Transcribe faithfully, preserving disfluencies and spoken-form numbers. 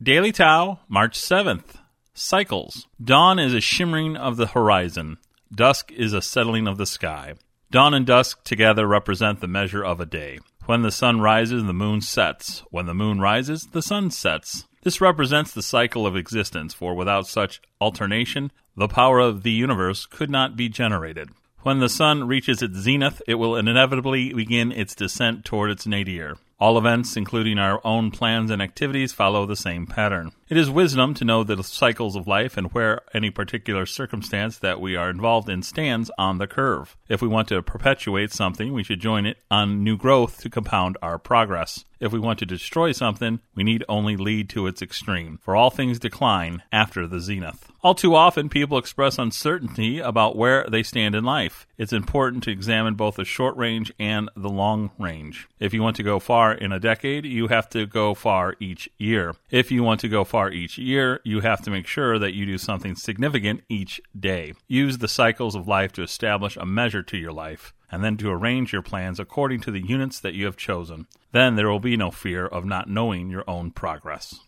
Daily Tao, March seventh. Cycles. Dawn is a shimmering of the horizon. Dusk is a settling of the sky. Dawn and dusk together represent the measure of a day. When the sun rises, the moon sets. When the moon rises, the sun sets. This represents the cycle of existence, for without such alternation, the power of the universe could not be generated. When the sun reaches its zenith, it will inevitably begin its descent toward its nadir. All events, including our own plans and activities, follow the same pattern. It is wisdom to know the cycles of life and where any particular circumstance that we are involved in stands on the curve. If we want to perpetuate something, we should join it on new growth to compound our progress. If we want to destroy something, we need only lead to its extreme, for all things decline after the zenith. All too often, people express uncertainty about where they stand in life. It's important to examine both the short range and the long range. If you want to go far in a decade, you have to go far each year. If you want to go far each year, you have to make sure that you do something significant each day. Use the cycles of life to establish a measure to your life, and then to arrange your plans according to the units that you have chosen. Then there will be no fear of not knowing your own progress.